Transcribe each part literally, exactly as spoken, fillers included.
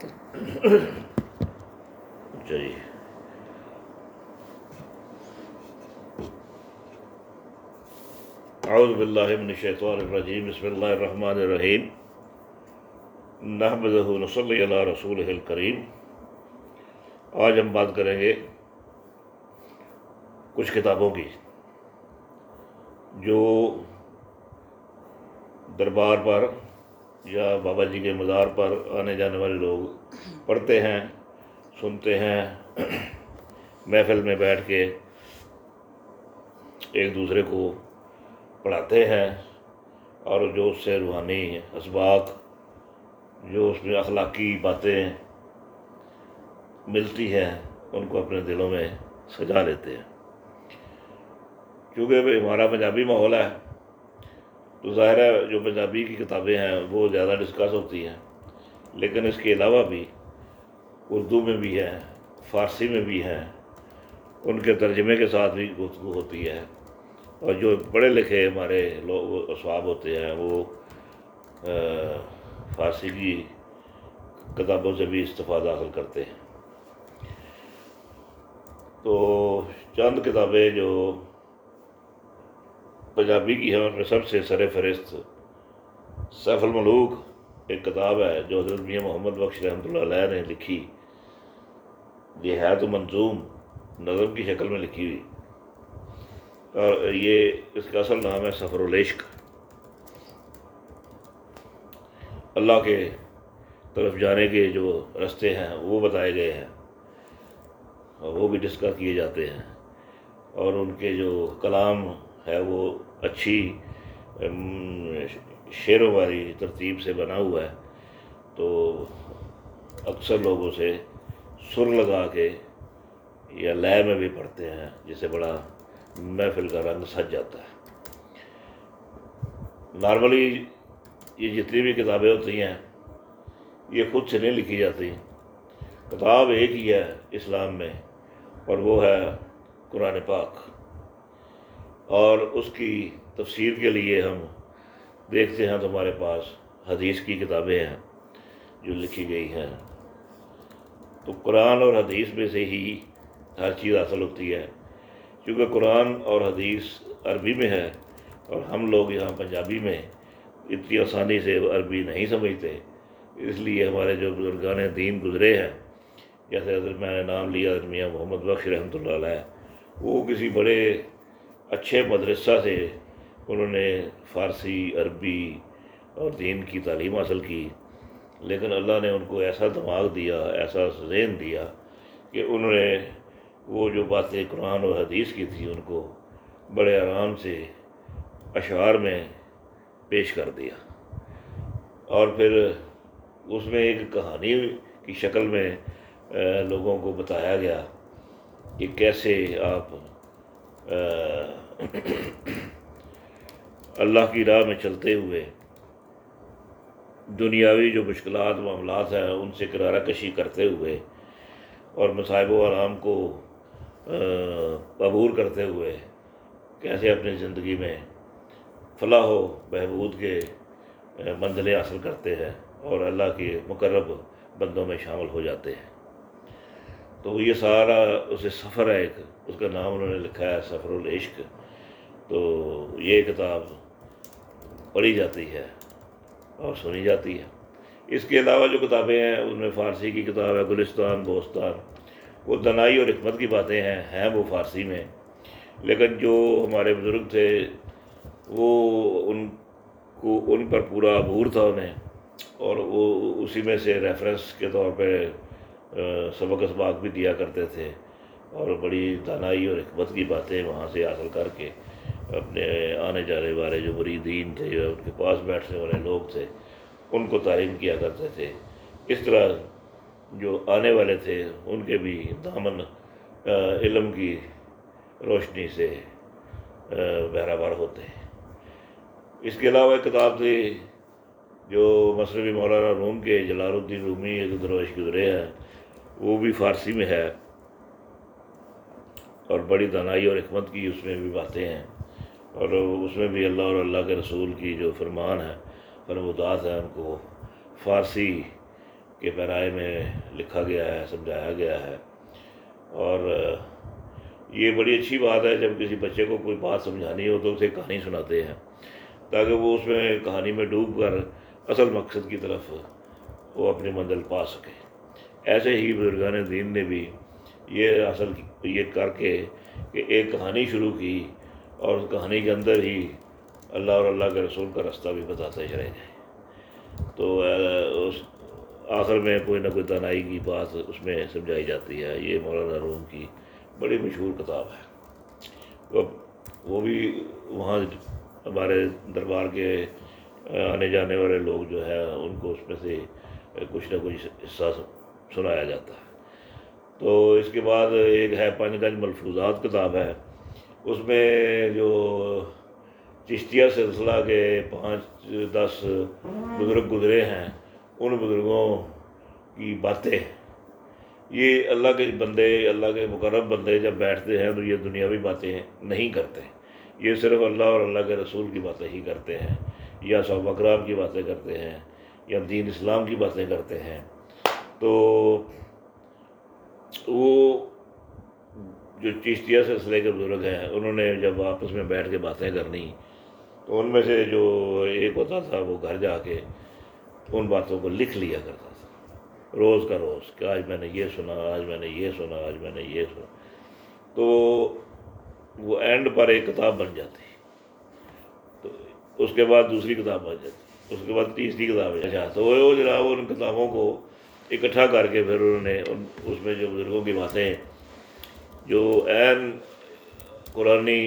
جی اعوذ باللہ من الشیطان الرجیم، بسم اللہ الرحمن الرحیم، نحمدہ ونصلی علی رسولہ الکریم۔ آج ہم بات کریں گے کچھ کتابوں کی جو دربار پر یا بابا جی کے مزار پر آنے جانے والے لوگ پڑھتے ہیں، سنتے ہیں، محفل میں بیٹھ کے ایک دوسرے کو پڑھاتے ہیں، اور جو اس سے روحانی اسباق، جو اس میں اخلاقی باتیں ملتی ہیں، ان کو اپنے دلوں میں سجا لیتے ہیں۔ کیونکہ ہمارا پنجابی ماحول ہے تو ظاہر ہے جو پنجابی کی کتابیں ہیں وہ زیادہ ڈسکس ہوتی ہیں، لیکن اس کے علاوہ بھی اردو میں بھی ہیں، فارسی میں بھی ہیں، ان کے ترجمے کے ساتھ بھی گفتگو ہوتی ہے، اور جو پڑھے لکھے ہمارے لوگ اصحاب ہوتے ہیں وہ فارسی کی کتابوں سے بھی استفادہ حاصل کرتے ہیں۔ تو چند کتابیں جو پنجابی کی ہیں ان میں سب سے سر فہرست سیف الملوک ایک کتاب ہے جو حضرت میاں محمد بخش رحمۃ اللہ علیہ نے لکھی۔ یہ ہے تو منظوم نظم کی شکل میں لکھی ہوئی، اور یہ اس کا اصل نام ہے سفر العشق۔ اللہ کے طرف جانے کے جو راستے ہیں وہ بتائے گئے ہیں، اور وہ بھی ڈسکس کیے جاتے ہیں، اور ان کے جو کلام ہے وہ اچھی شعروں والی ترتیب سے بنا ہوا ہے، تو اکثر لوگ اسے سر لگا کے یا لے میں بھی پڑھتے ہیں، جس سے بڑا محفل کا رنگ سج جاتا ہے۔ نارملی یہ جتنی بھی کتابیں ہوتی ہیں یہ خود سے نہیں لکھی جاتی، کتاب ایک ہی ہے اسلام میں، اور وہ ہے قرآن پاک، اور اس کی تفسیر کے لیے ہم دیکھتے ہیں تو ہمارے پاس حدیث کی کتابیں ہیں جو لکھی گئی ہیں۔ تو قرآن اور حدیث میں سے ہی ہر چیز حاصل ہوتی ہے، کیونکہ قرآن اور حدیث عربی میں ہے، اور ہم لوگ یہاں پنجابی میں اتنی آسانی سے عربی نہیں سمجھتے، اس لیے ہمارے جو بزرگان دین گزرے ہیں، جیسے حضرت میں نے نام لیا حضرت میاں محمد بخش رحمۃ اللہ علیہ، وہ کسی بڑے اچھے مدرسہ سے انہوں نے فارسی، عربی اور دین کی تعلیم حاصل کی، لیکن اللہ نے ان کو ایسا دماغ دیا، ایسا ذہن دیا کہ انہوں نے وہ جو باتیں قرآن اور حدیث کی تھیں ان کو بڑے آرام سے اشعار میں پیش کر دیا، اور پھر اس میں ایک کہانی کی شکل میں لوگوں کو بتایا گیا کہ کیسے آپ اللہ کی راہ میں چلتے ہوئے دنیاوی جو مشکلات معاملات ہیں ان سے کنارہ کشی کرتے ہوئے اور مصائب و آرام کو عبور کرتے ہوئے کیسے اپنی زندگی میں فلاح و بہبود کے منزلیں حاصل کرتے ہیں اور اللہ کے مقرب بندوں میں شامل ہو جاتے ہیں۔ تو یہ سارا اسے سفر ہے، ایک اس کا نام انہوں نے لکھا ہے سفر العشق۔ تو یہ کتاب پڑھی جاتی ہے اور سنی جاتی ہے۔ اس کے علاوہ جو کتابیں ہیں ان میں فارسی کی کتاب ہے گلستان بوستان، وہ دنائی اور حکمت کی باتیں ہیں ہیں وہ فارسی میں، لیکن جو ہمارے بزرگ تھے وہ ان کو ان پر پورا عبور تھا انہیں، اور وہ اسی میں سے ریفرنس کے طور پہ سبق اسباق بھی دیا کرتے تھے، اور بڑی دانائی اور حکمت کی باتیں وہاں سے حاصل کر کے اپنے آنے جانے والے جو مریدین تھے، ان کے پاس بیٹھنے والے لوگ تھے، ان کو تعلیم کیا کرتے تھے۔ اس طرح جو آنے والے تھے ان کے بھی دامن علم کی روشنی سے بہرہ ہوتے ہیں۔ اس کے علاوہ ایک کتاب تھی جو مصنوی مولانا روم کے جلال الدین رومی ایک درویش گزرے ہیں، وہ بھی فارسی میں ہے، اور بڑی دانائی اور حکمت کی اس میں بھی باتیں ہیں، اور اس میں بھی اللہ اور اللہ کے رسول کی جو فرمان ہے فرمودات ہیں ان کو فارسی کے پیرائے میں لکھا گیا ہے، سمجھایا گیا ہے۔ اور یہ بڑی اچھی بات ہے جب کسی بچے کو کوئی بات سمجھانی ہو تو اسے کہانی سناتے ہیں، تاکہ وہ اس میں کہانی میں ڈوب کر اصل مقصد کی طرف وہ اپنی منزل پا سکے۔ ایسے ہی بزرگان دین نے بھی یہ اصل یہ کر کے کہ ایک کہانی شروع کی، اور اس کہانی کے اندر ہی اللہ اور اللہ کے رسول کا راستہ بھی بتاتے چلے گئے۔ تو اس آخر میں کوئی نہ کوئی دانائی کی بات اس میں سمجھائی جاتی ہے۔ یہ مولانا روم کی بڑی مشہور کتاب ہے۔ وہ وہ بھی وہاں ہمارے دربار کے آنے جانے والے لوگ جو ہے ان کو اس میں سے کچھ نہ کچھ حصہ سنایا جاتا ہے۔ تو اس کے بعد ایک ہے پنج گنج ملفوظات کتاب ہے، اس میں جو چشتیہ سلسلہ کے پانچ دس بزرگ گزرے ہیں ان بزرگوں کی باتیں، یہ اللہ کے بندے، اللہ کے مقرب بندے جب بیٹھتے ہیں تو یہ دنیاوی باتیں نہیں کرتے، یہ صرف اللہ اور اللہ کے رسول کی باتیں ہی کرتے ہیں، یا صحابہ کرام کی باتیں کرتے ہیں، یا دین اسلام کی باتیں کرتے ہیں۔ تو وہ جو چشتیہ سلسلے کے بزرگ ہیں انہوں نے جب آپس میں بیٹھ کے باتیں کرنی تو ان میں سے جو ایک ہوتا تھا وہ گھر جا کے ان باتوں کو لکھ لیا کرتا تھا روز کا روز، کہ آج میں نے یہ سنا، آج میں نے یہ سنا، آج میں نے یہ سنا۔ تو وہ اینڈ پر ایک کتاب بن جاتی، تو اس کے بعد دوسری کتاب بن جاتی، اس کے بعد تیسری کتاب بن جاتی۔ تو وہ جناب ان کتابوں کو اکٹھا کر کے پھر انہوں نے اس میں جو بزرگوں کی باتیں جو عین قرآنی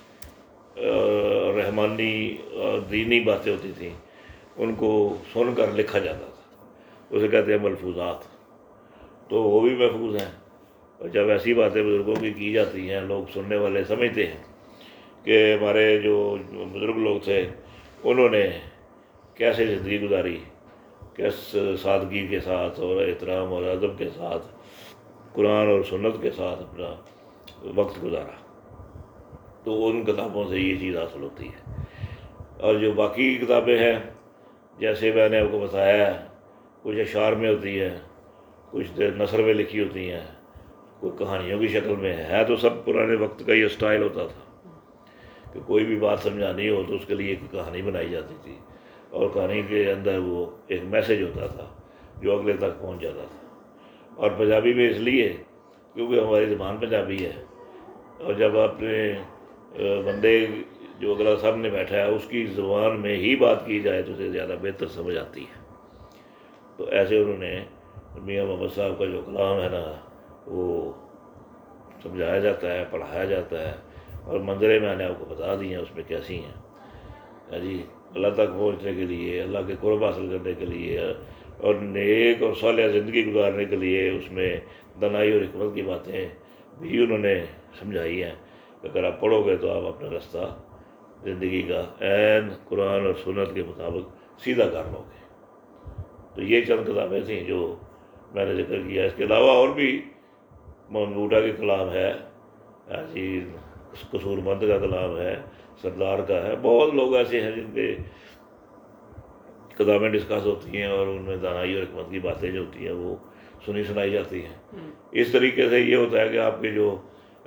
رحمانی اور دینی باتیں ہوتی تھیں ان کو سن کر لکھا جاتا تھا، اسے کہتے ہیں ملفوظات۔ تو وہ بھی محفوظ ہیں، اور جب ایسی باتیں بزرگوں کی کی جاتی ہیں لوگ سننے والے سمجھتے ہیں کہ ہمارے جو بزرگ لوگ تھے انہوں نے کیسے زندگی گزاری، کیس سادگی کے ساتھ اور احترام اور ادب کے ساتھ قرآن اور سنت کے ساتھ اپنا وقت گزارا، تو ان کتابوں سے یہ چیز حاصل ہوتی ہے۔ اور جو باقی کتابیں ہیں جیسے میں نے آپ کو بتایا کچھ اشعار میں ہوتی ہے، کچھ نثر میں لکھی ہوتی ہیں، کوئی کہانیوں کی شکل میں ہے، تو سب پرانے وقت کا یہ سٹائل ہوتا تھا کہ کوئی بھی بات سمجھانی ہو تو اس کے لیے ایک کہانی بنائی جاتی تھی، اور کہانی کے اندر وہ ایک میسج ہوتا تھا جو اگلے تک پہنچ جاتا تھا۔ اور پنجابی میں اس لیے کیونکہ ہماری زبان پنجابی ہے، اور جب اپنے بندے جو اگلا سامنے بیٹھا ہے اس کی زبان میں ہی بات کی جائے تو اسے زیادہ بہتر سمجھ آتی ہے۔ تو ایسے انہوں نے میاں محمد صاحب کا جو کلام ہے نا وہ سمجھایا جاتا ہے، پڑھایا جاتا ہے، اور منظریں میں نے آپ کو بتا دی ہیں اس میں کیسی ہیں جی، اللہ تک پہنچنے کے لیے، اللہ کے قرب حاصل کرنے کے لیے اور نیک اور صالح زندگی گزارنے کے لیے اس میں دانائی اور حکمت کی باتیں بھی انہوں نے سمجھائی ہیں۔ اگر آپ پڑھو گے تو آپ اپنا راستہ زندگی کا عین قرآن اور سنت کے مطابق سیدھا کر لو گے۔ تو یہ چند کتابیں تھیں جو میں نے ذکر کیا۔ اس کے علاوہ اور بھی مولانا بوٹا کے کلام ہے جی، قصور مند کا کلام ہے، سردار کا ہے، بہت لوگ ایسے ہیں جن پہ کتابیں ڈسکس ہوتی ہیں اور ان میں دانائی اور حکمت کی باتیں جو ہوتی ہیں وہ سنی سنائی جاتی ہیں۔ اس طریقے سے یہ ہوتا ہے کہ آپ کے جو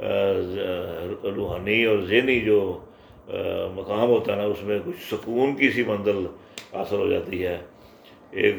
روحانی اور ذہنی جو مقام ہوتا ہے نا اس میں کچھ سکون کی سی منزل حاصل ہو جاتی ہے۔ ایک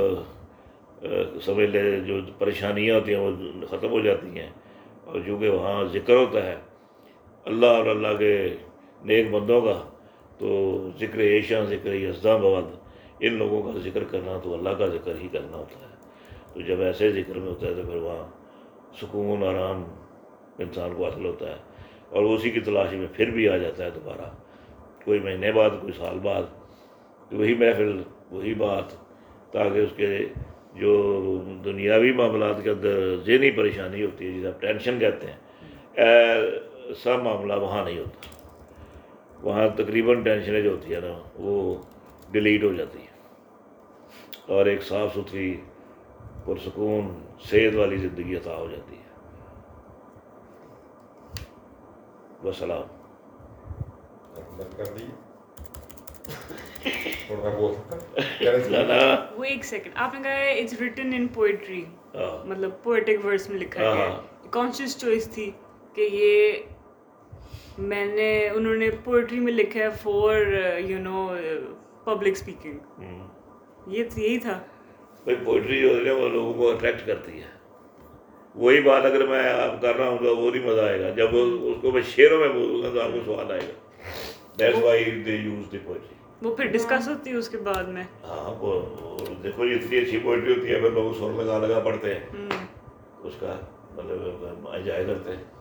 سمجھ لے جو پریشانیاں ہوتی ہیں وہ ختم ہو جاتی ہیں، اور چونکہ وہاں ذکر ہوتا ہے اللہ اور اللہ کے نیک بندوں کا، تو ذکر عیشاں ذکر یزداں بواد، ان لوگوں کا ذکر کرنا تو اللہ کا ذکر ہی کرنا ہوتا ہے۔ تو جب ایسے ذکر میں ہوتا ہے تو پھر وہاں سکون آرام انسان کو حاصل ہوتا ہے، اور اسی کی تلاش میں پھر بھی آ جاتا ہے دوبارہ کوئی مہینے بعد، کوئی سال بعد، وہی محفل وہی بات، تاکہ اس کے جو دنیاوی معاملات کے اندر ذہنی پریشانی ہوتی ہے جسے آپ ٹینشن کہتے ہیں، ایسا معاملہ وہاں نہیں ہوتا۔ وہاں تقریباً ٹینشنیں جو ہوتی ہیں نا وہ ڈیلیٹ ہو جاتی ہیں، اور ایک صاف ستھری پرسکون صحت والی زندگی عطا ہو جاتی ہے۔ وسلام۔ کر دیجیے۔ وہ ایک سیکنڈ آپ نے کہا ہے اٹس ریٹن ان پوئٹری، مطلب پوئٹک ورس میں لکھا ہے، کانشیس چوائس تھی کہ یہ میں نے انہوں نے پوئٹری میں لکھا ہے for you know public speaking, یہ یہی تھا؟ بھائی پوئٹری جو ہے وہ لوگوں کو اٹریکٹ کرتی ہے، وہی بات اگر میں آپ کر رہا ہوں تو وہ نہیں مزہ آئے گا، جب اس کو میں شعروں میں بولوں گا تو آپ کو سوال آئے گا. That's why they use the poetry. وہ پھر ڈسکس ہوتی ہے اس کے بعد میں. ہاں وہ دیکھو اتنی اچھی پوئٹری ہوتی ہے، پھر لوگ سر لگا لگا پڑھتے ہیں، اس کا مطلب انجوائے کرتے ہیں.